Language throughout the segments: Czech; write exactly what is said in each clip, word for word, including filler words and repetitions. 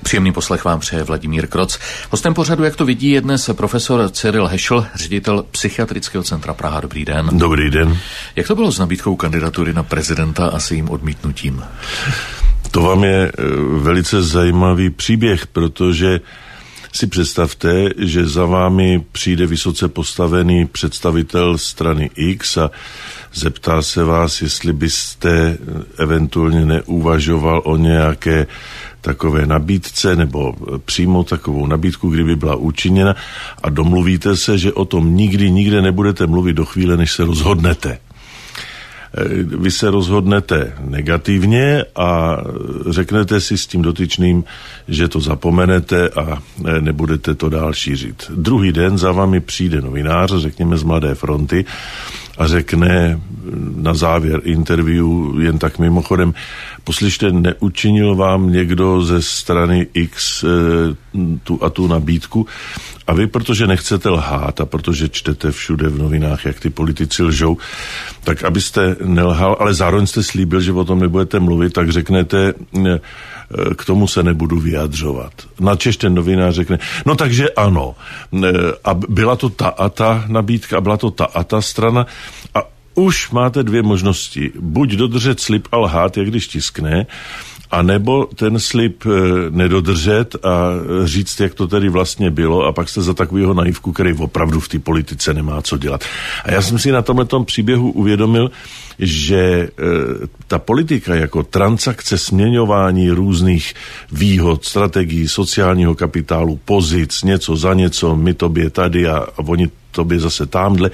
Příjemný poslech vám přeje Vladimír Kroc. Hostem pořadu, jak to vidí, je dnes profesor Cyril Hešl, ředitel Psychiatrického centra Praha. Dobrý den. Dobrý den. Jak to bylo s nabídkou kandidatury na prezidenta a s jejím odmítnutím? To vám je velice zajímavý příběh, protože si představte, že za vámi přijde vysoce postavený představitel strany X a zeptá se vás, jestli byste eventuálně neuvažoval o nějaké takové nabídce nebo přímo takovou nabídku, kdyby byla učiněna, a domluvíte se, že o tom nikdy, nikde nebudete mluvit do chvíle, než se rozhodnete. Vy se rozhodnete negativně a řeknete si s tím dotyčným, že to zapomenete a nebudete to dál šířit. Druhý den za vámi přijde novinář, řekněme z Mladé fronty, a řekne na závěr interview jen tak mimochodem: poslyšte, neučinil vám někdo ze strany X tu a tu nabídku? A vy, protože nechcete lhát a protože čtete všude v novinách, jak ty politici lžou, tak abyste nelhal, ale zároveň jste slíbil, že o tom nebudete mluvit, tak řeknete: k tomu se nebudu vyjadřovat. Načež ten novinář řekne: no takže ano. A byla to ta a ta nabídka, a byla to ta a ta strana. A už máte dvě možnosti. Buď dodržet slib a lhát, jak když tiskne, a nebo ten slib nedodržet a říct, jak to tedy vlastně bylo, a pak jste za takového naivku, který opravdu v té politice nemá co dělat. A já jsem si na tomhletom příběhu uvědomil, že e, ta politika jako transakce směňování různých výhod, strategií, sociálního kapitálu, pozic, něco za něco, my tobě tady a, a oni tobě zase támhle,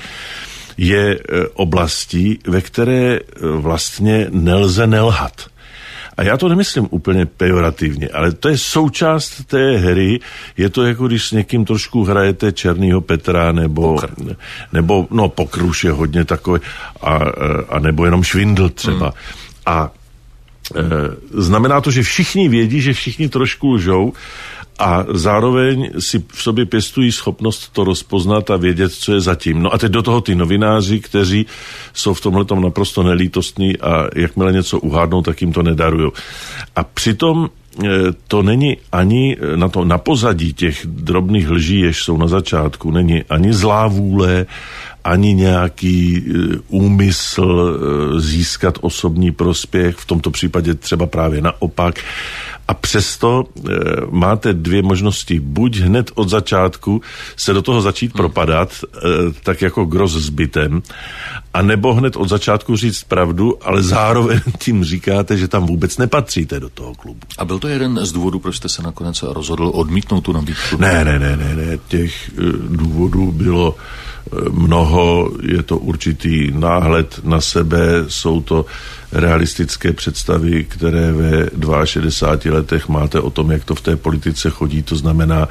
je e, oblastí, ve které e, vlastně nelze nelhat. A já to nemyslím úplně pejorativně, ale to je součást té hry. Je to jako když s někým trošku hrajete Černýho Petra nebo, nebo no pokr už je hodně takový, a, a nebo jenom švindl třeba. Hmm. A e, znamená to, že všichni vědí, že všichni trošku lžou, a zároveň si v sobě pěstují schopnost to rozpoznat a vědět, co je zatím. No a teď do toho ty novináři, kteří jsou v tomhletom naprosto nelítostní a jakmile něco uhádnou, tak jim to nedarujou. A přitom to není ani na to, na pozadí těch drobných lží, jež jsou na začátku, není ani zlá vůle, ani nějaký úmysl získat osobní prospěch, v tomto případě třeba právě naopak. A přesto e, máte dvě možnosti. Buď hned od začátku se do toho začít propadat, e, tak jako gros s bytem, a nebo hned od začátku říct pravdu, ale zároveň tím říkáte, že tam vůbec nepatříte do toho klubu. A byl to jeden z důvodů, proč jste se nakonec rozhodl odmítnout tu nabídku? Ne, ne, ne, ne, ne. Těch e, důvodů bylo mnoho, je to určitý náhled na sebe, jsou to realistické představy, které ve šedesáti dvou letech máte o tom, jak to v té politice chodí. To znamená,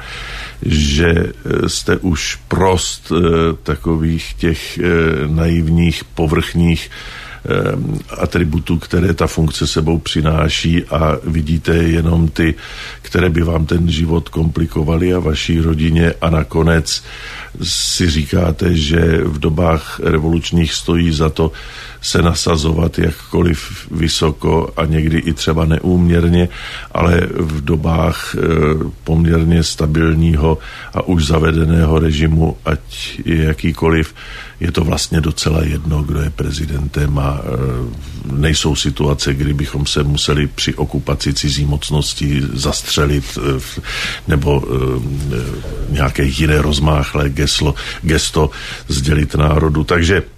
že jste už prost takových těch naivních, povrchních atributů, které ta funkce sebou přináší, a vidíte jenom ty, které by vám ten život komplikovaly a vaší rodině, a nakonec si říkáte, že v dobách revolučních stojí za to se nasazovat jakkoliv vysoko a někdy i třeba neúměrně, ale v dobách e, poměrně stabilního a už zavedeného režimu, ať je jakýkoliv, je to vlastně docela jedno, kdo je prezidentem, a e, nejsou situace, kdy bychom se museli při okupaci cizí mocnosti zastřelit e, nebo e, nějaké jiné rozmáchlé geslo, gesto sdělit národu. Takže e,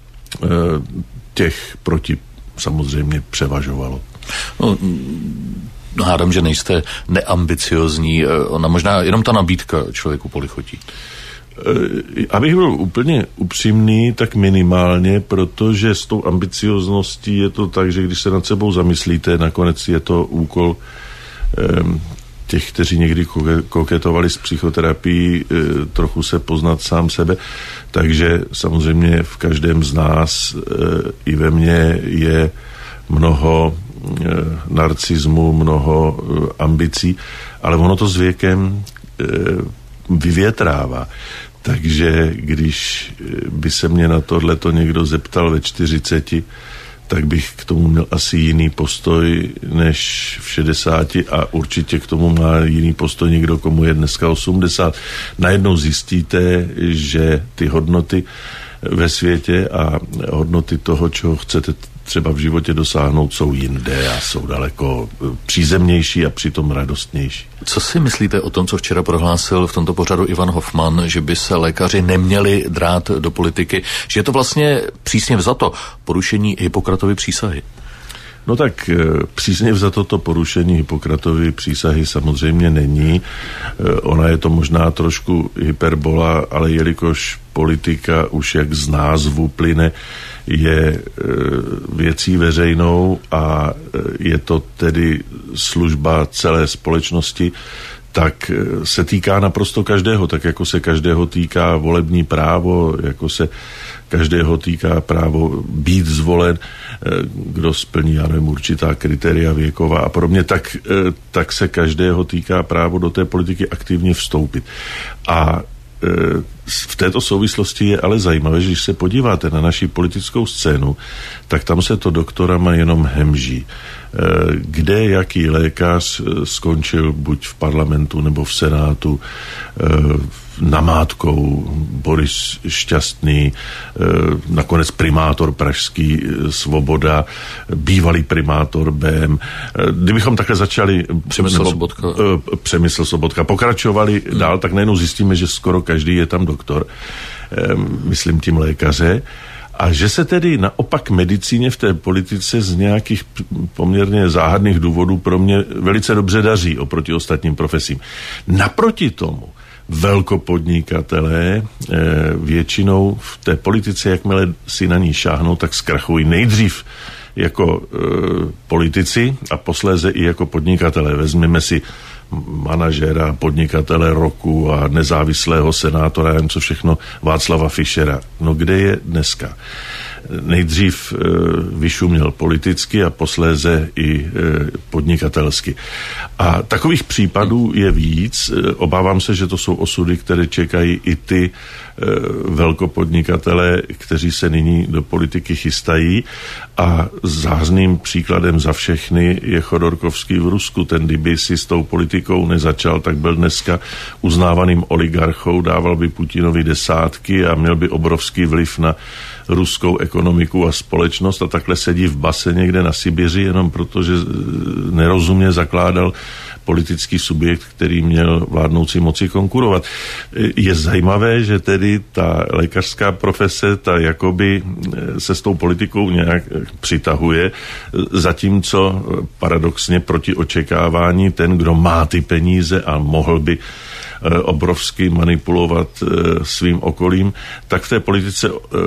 těch proti samozřejmě převažovalo. No, hádám, že nejste neambiciozní, ona možná jenom ta nabídka člověku polichotí. Abych byl úplně upřímný, tak minimálně, protože s tou ambiciozností je to tak, že když se nad sebou zamyslíte, nakonec je to úkol um, těch, kteří někdy koketovali s psychoterapií, trochu se poznat sám sebe. Takže samozřejmě v každém z nás i ve mně je mnoho narcismu, mnoho ambicí, ale ono to s věkem vyvětrává. Takže když by se mě na tohleto někdo zeptal ve čtyřiceti, tak bych k tomu měl asi jiný postoj než v šedesáti a určitě k tomu má jiný postoj někdo, komu je dneska osmdesát. Najednou zjistíte, že ty hodnoty ve světě a hodnoty toho, čeho chcete třeba v životě dosáhnout, jsou jinde a jsou daleko přízemnější a přitom radostnější. Co si myslíte o tom, co včera prohlásil v tomto pořadu Ivan Hofman, že by se lékaři neměli drát do politiky, že je to vlastně přísně vzato porušení Hippokratovy přísahy? No tak přísně vzato to porušení Hippokratovy přísahy samozřejmě není. Ona je to možná trošku hyperbola, ale jelikož politika už jak z názvu plyne, je věcí veřejnou a je to tedy služba celé společnosti, tak se týká naprosto každého, tak jako se každého týká volební právo, jako se každého týká právo být zvolen, kdo splní, já nevím, určitá kritéria věková a podobně, tak, tak se každého týká právo do té politiky aktivně vstoupit. A v této souvislosti je ale zajímavé, že když se podíváte na naši politickou scénu, tak tam se to doktorama jenom hemží. Kde jaký lékař skončil buď v parlamentu nebo v senátu, namátkou Boris Šťastný, nakonec primátor pražský Svoboda, bývalý primátor B M. Kdybychom takhle začali Přemysl Sobotka, Přemysl Sobotka pokračovali hmm. dál, tak najednou zjistíme, že skoro každý je tam doktor, myslím tím lékaře. A že se tedy naopak medicíně v té politice z nějakých poměrně záhadných důvodů pro mě velice dobře daří oproti ostatním profesím. Naproti tomu velkopodnikatelé eh, většinou v té politice, jakmile si na ní šáhnou, tak zkrachují nejdřív jako eh, politici a posléze i jako podnikatelé. Vezmeme si manažera, podnikatele roku a nezávislého senátora, jen co všechno, Václava Fischera. No kde je dneska? Nejdřív e, vyšuměl politicky a posléze i e, podnikatelsky. A takových případů je víc. E, obávám se, že to jsou osudy, které čekají i ty e, velkopodnikatele, kteří se nyní do politiky chystají. A zářným příkladem za všechny je Chodorkovský v Rusku. Ten, kdyby si s tou politikou nezačal, tak byl dneska uznávaným oligarchou, dával by Putinovi desátky a měl by obrovský vliv na ruskou ekonomiku a společnost a takhle sedí v base někde na Sibiři jenom proto, že nerozumně zakládal politický subjekt, který měl vládnoucí moci konkurovat. Je zajímavé, že tedy ta lékařská profese, ta jakoby se s tou politikou nějak přitahuje, zatímco paradoxně proti očekávání ten, kdo má ty peníze a mohl by obrovsky manipulovat svým okolím, tak v té politice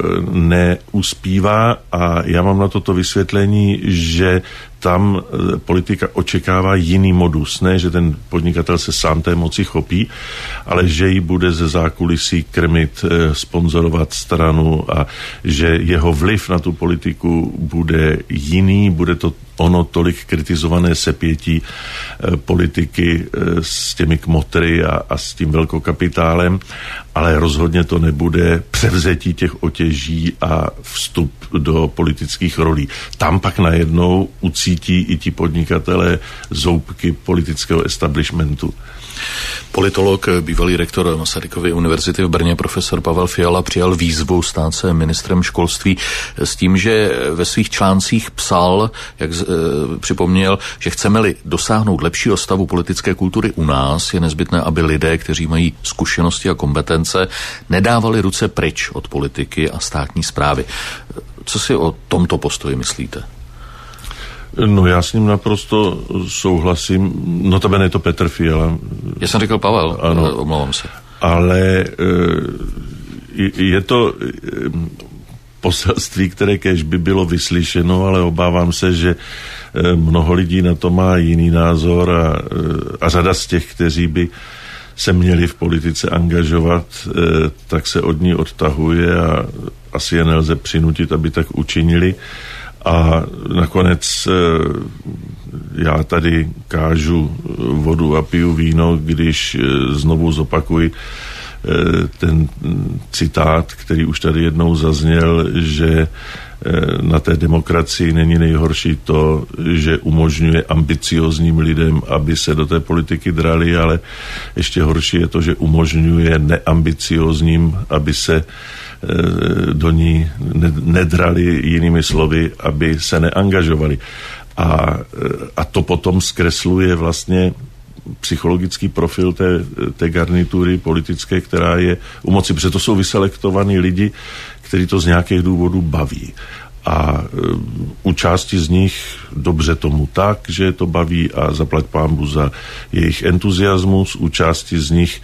neuspívá a já mám na toto vysvětlení, že tam politika očekává jiný modus. Ne, že ten podnikatel se sám té moci chopí, ale že ji bude ze zákulisí krmit, sponzorovat stranu a že jeho vliv na tu politiku bude jiný, bude to ono tolik kritizované sepětí politiky s těmi kmotry a, a s tím velkokapitálem, ale rozhodně to nebude převzetí těch otěží a vstup do politických rolí. Tam pak najednou ucítí i ti podnikatelé zoubky politického establishmentu. Politolog, bývalý rektor Masarykovy univerzity v Brně, profesor Pavel Fiala, přijal výzvu stát se ministrem školství s tím, že ve svých článcích psal, jak e, připomněl, že chceme-li dosáhnout lepšího stavu politické kultury u nás, je nezbytné, aby lidé, kteří mají zkušenosti a kompetence, nedávali ruce pryč od politiky a státní správy. Co si o tomto postoji myslíte? No já s ním naprosto souhlasím. Notabene je to Petr Fiala. Já jsem říkal Pavel, ano, omlouvám se. Ale je to poselství, které kéž by bylo vyslyšeno, ale obávám se, že mnoho lidí na to má jiný názor a, a řada z těch, kteří by se měli v politice angažovat, tak se od ní odtahuje a asi je nelze přinutit, aby tak učinili. A nakonec já tady kážu vodu a piju víno, když znovu zopakuji ten citát, který už tady jednou zazněl, že na té demokracii není nejhorší to, že umožňuje ambiciozním lidem, aby se do té politiky drali, ale ještě horší je to, že umožňuje neambiciozním, aby se do ní nedrali, jinými slovy, aby se neangažovali. A, a to potom zkresluje vlastně psychologický profil té, té garnitury politické, která je u moci, protože to jsou vyselektovaní lidi, kteří to z nějakých důvodů baví. A u části z nich dobře tomu tak, že to baví a zaplať pánbu za jejich entuziasmus, u části z nich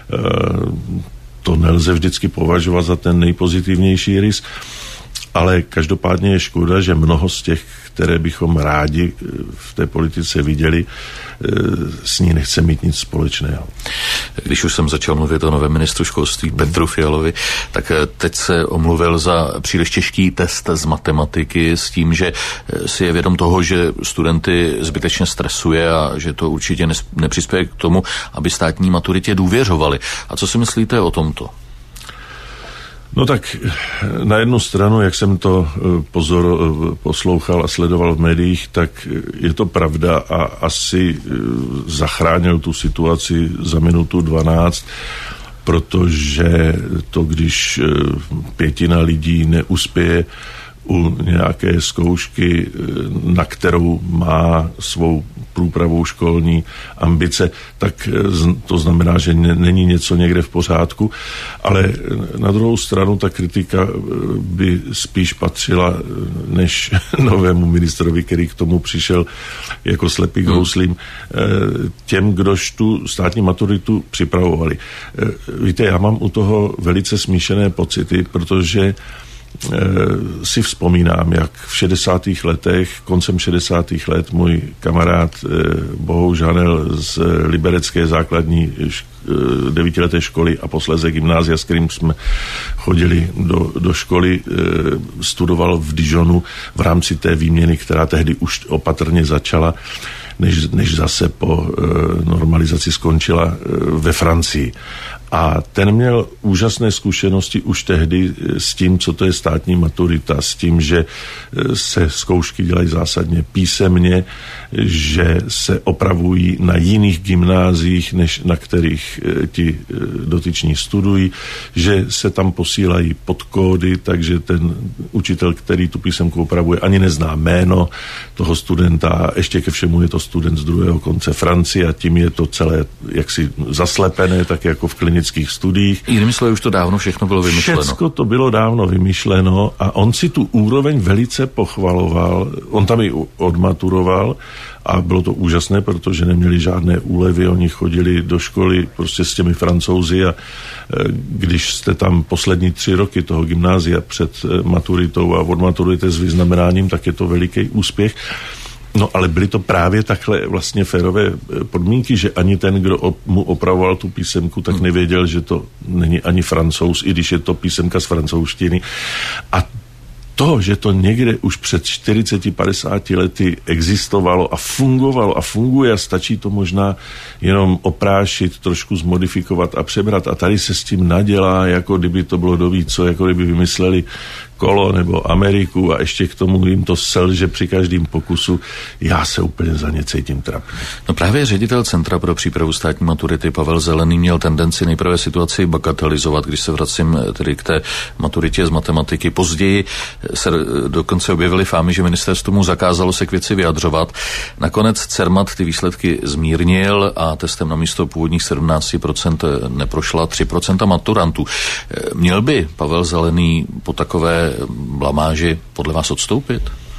to nelze vždycky považovat za ten nejpozitivnější rys, ale každopádně je škoda, že mnoho z těch, které bychom rádi v té politice viděli, s ní nechce mít nic společného. Když už jsem začal mluvit o novém ministru školství Petru Fialovi, tak teď se omluvil za příliš těžký test z matematiky s tím, že si je vědom toho, že studenty zbytečně stresuje a že to určitě nepřispěje k tomu, aby státní maturitě důvěřovali. A co si myslíte o tomto? No tak na jednu stranu, jak jsem to pozor, poslouchal a sledoval v médiích, tak je to pravda a asi zachránil tu situaci za minutu dvanáct, protože to, když pětina lidí neuspěje u nějaké zkoušky, na kterou má svou průpravou školní ambice, tak to znamená, že není něco někde v pořádku, ale na druhou stranu ta kritika by spíš patřila než novému ministrovi, který k tomu přišel jako slepý k houslím, těm, kdož tu státní maturitu připravovali. Víte, já mám u toho velice smíšené pocity, protože si vzpomínám, jak v šedesátých letech, koncem šedesátých let, můj kamarád Bohouš Hanel z liberecké základní devítileté školy a posléze gymnázia, s kterým jsme chodili do, do školy, studoval v Dijonu v rámci té výměny, která tehdy už opatrně začala, než, než zase po normalizaci skončila ve Francii. A ten měl úžasné zkušenosti už tehdy s tím, co to je státní maturita, s tím, že se zkoušky dělají zásadně písemně, že se opravují na jiných gymnáziích, než na kterých ti dotyční studují, že se tam posílají podkódy, takže ten učitel, který tu písemku opravuje, ani nezná jméno toho studenta a ještě ke všemu je to student z druhého konce Francie a tím je to celé jaksi zaslepené, tak jako v klinických studiích. Jinými slovy, už to dávno všechno bylo vymyšleno. Všecko to bylo dávno vymyšleno a on si tu úroveň velice pochvaloval. On tam i odmaturoval a bylo to úžasné, protože neměli žádné úlevy, oni chodili do školy prostě s těmi Francouzi a když jste tam poslední tři roky toho gymnázia před maturitou a odmaturujete s vyznamenáním, tak je to veliký úspěch. No ale byly to právě takhle vlastně férové podmínky, že ani ten, kdo op, mu opravoval tu písemku, tak nevěděl, že to není ani Francouz, i když je to písemka z francouzštiny. A to, že to někde už před čtyřiceti padesáti lety existovalo a fungovalo a funguje a stačí to možná jenom oprášit, trošku zmodifikovat a přebrat a tady se s tím nadělá, jako kdyby to bylo doví co, jako kdyby vymysleli kolo nebo Ameriku a ještě k tomu jim to selže při každém pokusu. Já se úplně za ně cítím trapně. No právě ředitel Centra pro přípravu státní maturity Pavel Zelený měl tendenci nejprve situaci bagatelizovat, když se vracím tedy k té maturitě z matematiky. Později se dokonce objevily fámy, že ministerstvo mu zakázalo se k věci vyjadřovat. Nakonec Cermat ty výsledky zmírnil a testem na místo původních sedmnáct procent neprošla tři procenta maturantů. Měl by Pavel Zelený po takové blamáži podle vás odstoupit?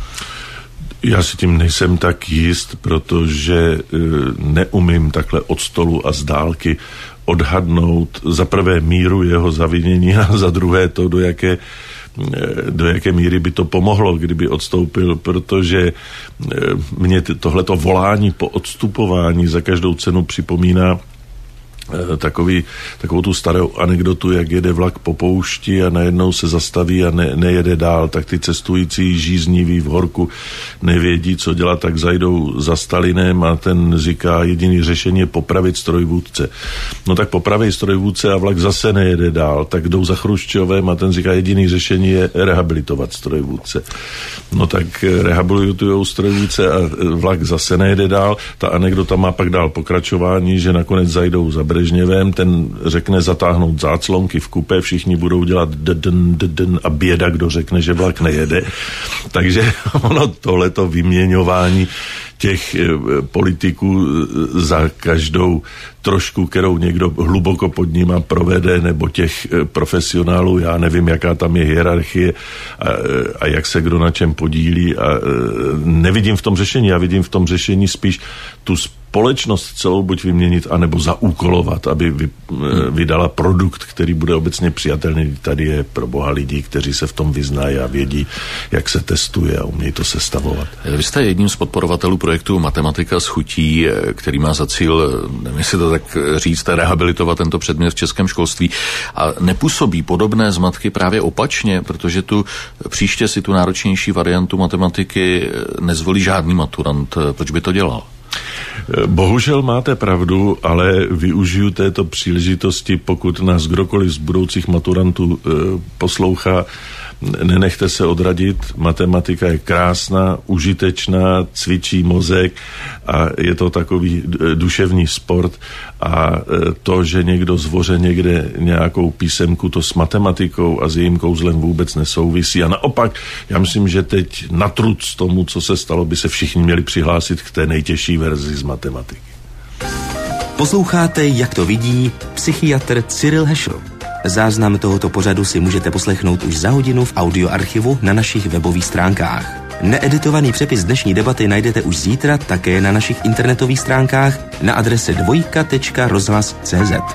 Já si tím nejsem tak jist, protože neumím takhle od stolu a z dálky odhadnout za prvé míru jeho zavinění a za druhé to, do jaké do jaké míry by to pomohlo, kdyby odstoupil, protože mě tohleto volání po odstupování za každou cenu připomíná Takový, takovou tu starou anekdotu, jak jede vlak po poušti a najednou se zastaví a ne, nejede dál, tak ty cestující žízniví v horku nevědí, co dělat, tak zajdou za Stalinem a ten říká, jediný řešení je popravit strojvůdce. No tak popraví strojvůdce a vlak zase nejede dál, tak jdou za Chruščovem a ten říká, jediný řešení je rehabilitovat strojvůdce. No tak rehabilitujou strojvůdce a vlak zase nejede dál. Ta anekdota má pak dál pokračování, že nakonec zajdou za Brežněvem, ten řekne zatáhnout záclonky v kupe, všichni budou dělat d-d-n, d-d-n a běda, kdo řekne, že vlak nejede. Takže ono tohleto vyměňování těch e, politiků za každou trošku, kterou někdo hluboko pod nima provede, nebo těch e, profesionálů, já nevím, jaká tam je hierarchie a, a jak se kdo na čem podílí a e, nevidím v tom řešení, já vidím v tom řešení spíš tu společnost celou buď vyměnit, anebo zaúkolovat, aby vy, vydala produkt, který bude obecně přijatelný. Tady je pro boha lidí, kteří se v tom vyznají a vědí, jak se testuje a umějí to sestavovat. Vy jste jedním z podporovatelů projektu Matematika s chutí, který má za cíl, nevím, jestli to tak říct, rehabilitovat tento předmět v českém školství. A nepůsobí podobné zmatky právě opačně, protože tu příště si tu náročnější variantu matematiky nezvolí žádný maturant. Proč by to dělal? Bohužel máte pravdu, ale využiju této příležitosti, pokud nás kdokoliv z budoucích maturantů e, poslouchá, nenechte se odradit, matematika je krásná, užitečná, cvičí mozek a je to takový duševní sport a to, že někdo zvoře někde nějakou písemku, to s matematikou a s jejím kouzlem vůbec nesouvisí a naopak, já myslím, že teď na truc tomu, co se stalo, by se všichni měli přihlásit k té nejtěžší verzi z matematiky. Posloucháte, jak to vidí psychiatr Cyril Hešl. Záznam tohoto pořadu si můžete poslechnout už za hodinu v audioarchivu na našich webových stránkách. Needitovaný přepis dnešní debaty najdete už zítra také na našich internetových stránkách na adrese dvojka tečka rozhlas tečka cé zet.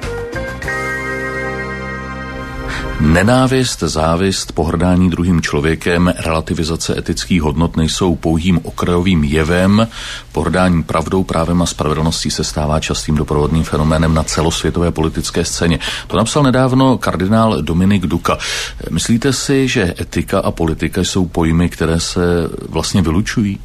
Nenávist, závist, pohrdání druhým člověkem, relativizace etických hodnot nejsou pouhým okrajovým jevem. Pohrdání pravdou, právem a spravedlností se stává častým doprovodným fenoménem na celosvětové politické scéně. To napsal nedávno kardinál Dominik Duka. Myslíte si, že etika a politika jsou pojmy, které se vlastně vylučují?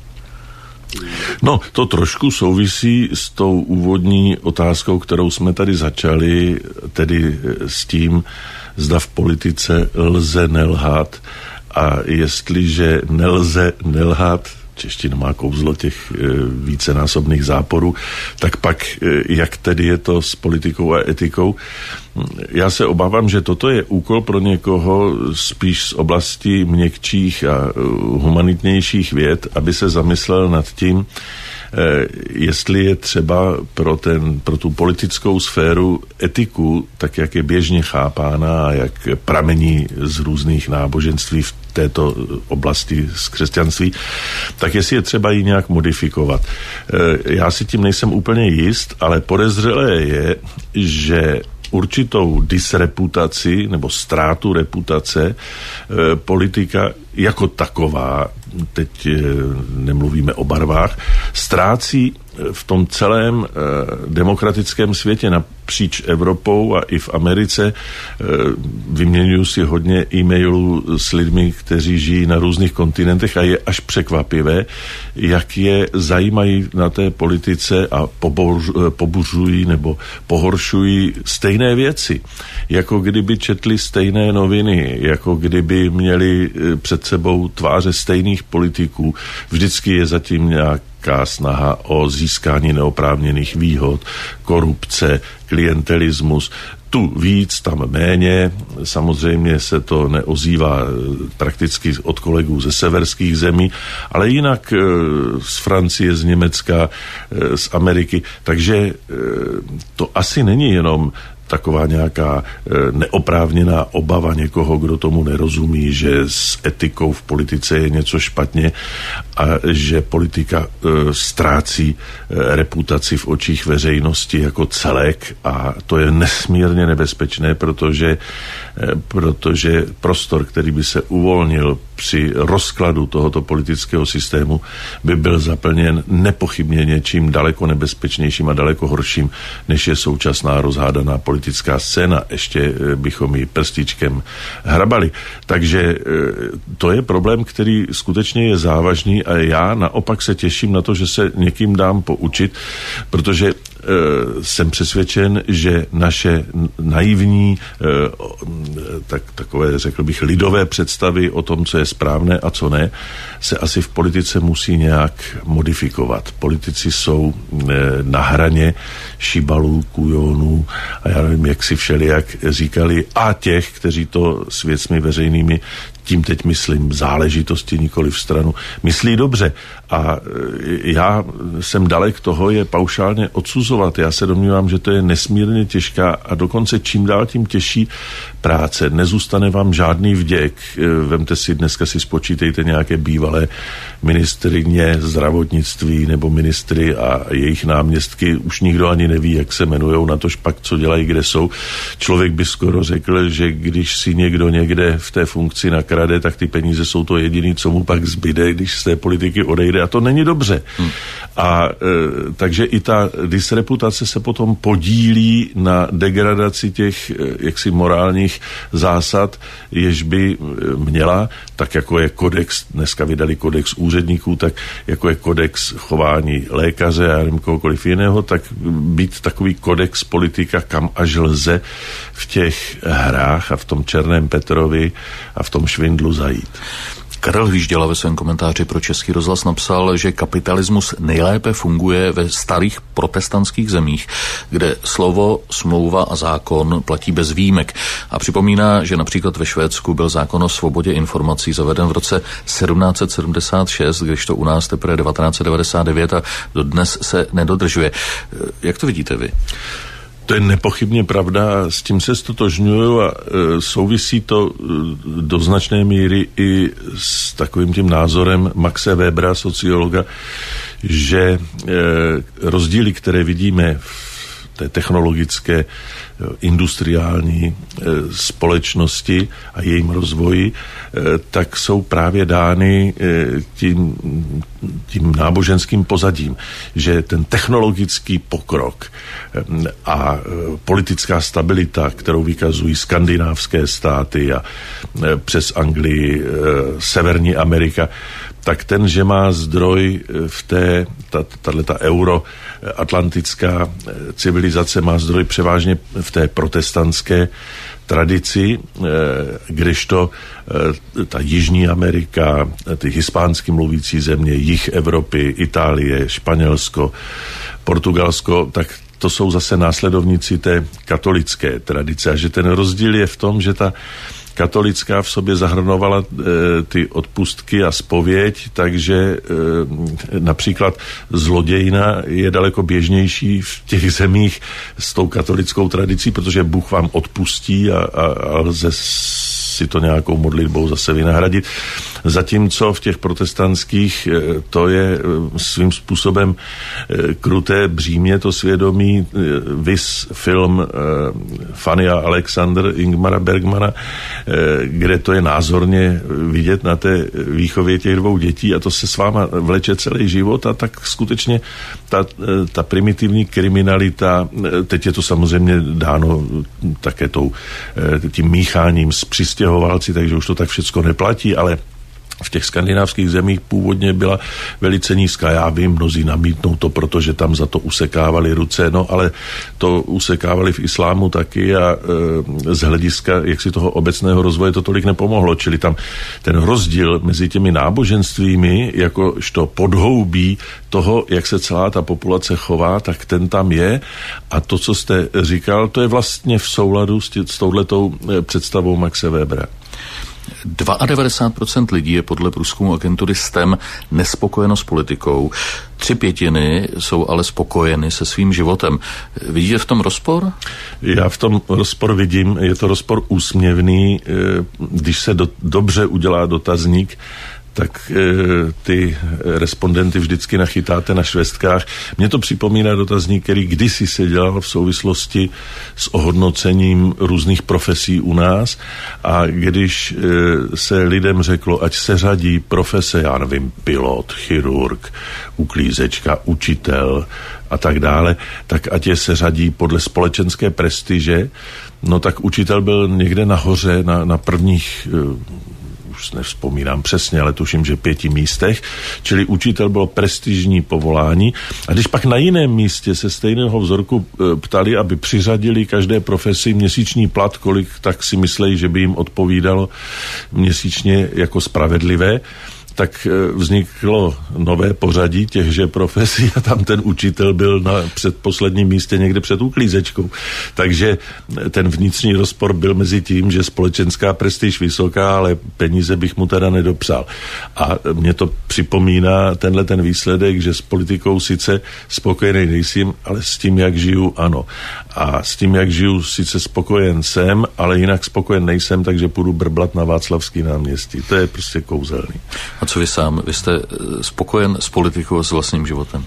No, to trošku souvisí s tou úvodní otázkou, kterou jsme tady začali, tedy s tím, zda v politice lze nelhat a jestliže nelze nelhat, čeština má kouzlo těch e, vícenásobných záporů, tak pak e, jak tedy je to s politikou a etikou? Já se obávám, že toto je úkol pro někoho spíš z oblasti měkčích a humanitnějších věd, aby se zamyslel nad tím, jestli je třeba pro, ten, pro tu politickou sféru etiku, tak jak je běžně chápána a jak pramení z různých náboženství v této oblasti z křesťanství, tak jestli je třeba ji nějak modifikovat. Já si tím nejsem úplně jist, ale podezřelé je, že určitou disreputaci nebo ztrátu reputace e, politika jako taková, teď e, nemluvíme o barvách, ztrácí v tom celém e, demokratickém světě napříč Evropou a i v Americe. E, vyměňuju si hodně e-mailů s lidmi, kteří žijí na různých kontinentech a je až překvapivé, jak je zajímají na té politice a poboř, pobuřují nebo pohoršují stejné věci. Jako kdyby četli stejné noviny, jako kdyby měli před sebou tváře stejných politiků. Vždycky je zatím nějak snaha o získání neoprávněných výhod, korupce, klientelismus. Tu víc, tam méně. Samozřejmě se to neozývá prakticky od kolegů ze severských zemí, ale jinak z Francie, z Německa, z Ameriky. Takže to asi není jenom taková nějaká neoprávněná obava někoho, kdo tomu nerozumí, že s etikou v politice je něco špatně a že politika ztrácí reputaci v očích veřejnosti jako celek, a to je nesmírně nebezpečné, protože, protože prostor, který by se uvolnil při rozkladu tohoto politického systému, by byl zaplněn nepochybně něčím daleko nebezpečnějším a daleko horším, než je současná rozhádaná politická scéna. Ještě bychom ji prstičkem hrabali. Takže to je problém, který skutečně je závažný, a já naopak se těším na to, že se někým dám poučit, protože jsem přesvědčen, že naše naivní, tak, takové, řekl bych, lidové představy o tom, co je správné a co ne, se asi v politice musí nějak modifikovat. Politici jsou na hraně šibalů, kujonů a já nevím, jak si všelijak říkali, a těch, kteří to s věcmi veřejnými, tím teď myslím záležitosti, nikoli v stranu, myslí dobře. A já jsem dalek toho je paušálně odsuzovat. Já se domnívám, že to je nesmírně těžká a dokonce čím dál tím těžší práce. Nezůstane vám žádný vděk. Vemte si, dneska si spočítejte nějaké bývalé ministryně zdravotnictví nebo ministry a jejich náměstky. Už nikdo ani neví, jak se jmenujou, na tož pak, co dělají, kde jsou. Člověk by skoro řekl, že když si někdo někde v té funkci nakrade, tak ty peníze jsou to jediný, co mu pak zbyde, když z té politiky odejde, a to není dobře. Hmm. A e, takže i ta disreputace se potom podílí na degradaci těch e, jaksi morálních zásad, jež by měla, tak jako je kodex, dneska vydali kodex úředníků, tak jako je kodex chování lékaře a nevím kohokoliv jiného, tak být takový kodex politika, kam až lze v těch hrách a v tom Černém Petrovi a v tom švindlu zajít. Karel Hvížděla ve svém komentáři pro Český rozhlas napsal, že kapitalismus nejlépe funguje ve starých protestantských zemích, kde slovo, smlouva a zákon platí bez výjimek. A připomíná, že například ve Švédsku byl zákon o svobodě informací zaveden v roce sedmnáct set sedmdesát šest, když to u nás teprve devatenáct set devadesát devět a dodnes se nedodržuje. Jak to vidíte vy? To je nepochybně pravda, s tím se stotožňuju a e, souvisí to e, do značné míry i s takovým tím názorem Maxe Webera, sociologa, že e, rozdíly, které vidíme v té technologické, industriální společnosti a jejím rozvoji, tak jsou právě dány tím, tím náboženským pozadím, že ten technologický pokrok a politická stabilita, kterou vykazují skandinávské státy a přes Anglii, Severní Amerika, tak ten, že má zdroj v té, tato euroatlantická civilizace má zdroj převážně v té protestantské tradici, kdežto ta Jižní Amerika, ty hispánsky mluvící země, jih Evropy, Itálie, Španělsko, Portugalsko, tak to jsou zase následovníci té katolické tradice. A že ten rozdíl je v tom, že ta katolická v sobě zahrnovala e, ty odpustky a zpověď, takže e, například zlodějina je daleko běžnější v těch zemích s tou katolickou tradicí, protože Bůh vám odpustí a, a, a lze si to nějakou modlitbou zase vynahradit. Zatímco v těch protestantských to je svým způsobem kruté břímě, to svědomí, vis film Fanny a Alexander Ingmara Bergmana, kde to je názorně vidět na té výchově těch dvou dětí a to se s váma vleče celý život a tak skutečně ta, ta primitivní kriminalita, teď je to samozřejmě dáno také tou, tím mícháním s přistěhovalci, takže už to tak všecko neplatí, ale v těch skandinávských zemích původně byla velice nízká. Já vím, mnozí namítnou to, protože tam za to usekávali ruce, no ale to usekávali v islámu taky a e, z hlediska jaksi toho obecného rozvoje to tolik nepomohlo. Čili tam ten rozdíl mezi těmi náboženstvími, jakožto podhoubí toho, jak se celá ta populace chová, tak ten tam je a to, co jste říkal, to je vlastně v souladu s, tě, s touhletou představou Maxe Webera. devadesát dva procent lidí je podle průzkumu agentury S T E M nespokojeno s politikou. Tři pětiny jsou ale spokojeny se svým životem. Vidíte v tom rozpor? Já v tom rozpor vidím. Je to rozpor úsměvný. Když se do, dobře udělá dotazník, tak e, ty respondenty vždycky nachytáte na švestkách. Mně to připomíná dotazník, který kdysi se dělal v souvislosti s ohodnocením různých profesí u nás, a když e, se lidem řeklo, ať se řadí profese, já nevím, pilot, chirurg, uklízečka, učitel a tak dále, tak ať je se řadí podle společenské prestiže, no tak učitel byl někde nahoře na, na prvních e, už nevzpomínám přesně, ale tuším, že pěti místech, čili učitel bylo prestižní povolání. A když pak na jiném místě se stejného vzorku ptali, aby přiřadili každé profesi měsíční plat, kolik tak si myslejí, že by jim odpovídalo měsíčně jako spravedlivé, tak vzniklo nové pořadí těchže profesí a tam ten učitel byl na předposledním místě někde před uklízečkou. Takže ten vnitřní rozpor byl mezi tím, že společenská prestiž vysoká, ale peníze bych mu teda nedopřál. A mě to připomíná tenhle ten výsledek, že s politikou sice spokojený nejsem, ale s tím, jak žiju, ano. A s tím, jak žiju, sice spokojen jsem, ale jinak spokojen nejsem, takže půjdu brblat na Václavský náměstí. To je prostě kouzelný. A co vy sám? Vy jste spokojen s politikou a s vlastním životem?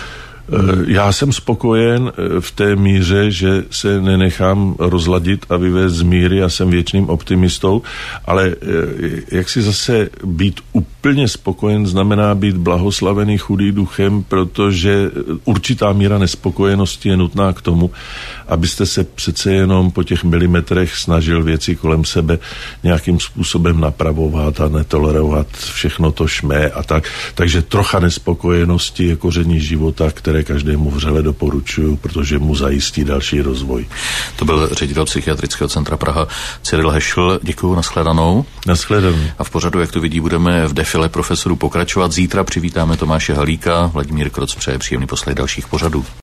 Já jsem spokojen v té míře, že se nenechám rozladit a vyvést z míry, já jsem věčným optimistou, ale jak si zase být úplně spokojen znamená být blahoslavený chudý duchem, protože určitá míra nespokojenosti je nutná k tomu, abyste se přece jenom po těch milimetrech snažil věci kolem sebe nějakým způsobem napravovat a netolerovat všechno to šmé a tak. Takže trocha nespokojenosti je koření života, které každému vřele doporučuju, protože mu zajistí další rozvoj. To byl ředitel Psychiatrického centra Praha Cyril Hešl. Děkuju, nashledanou. Nashledanou. A v pořadu, jak to vidí, budeme v defile profesorů pokračovat. Zítra přivítáme Tomáše Halíka. Vladimír Kroc přeje příjemný poslech dalších pořadů.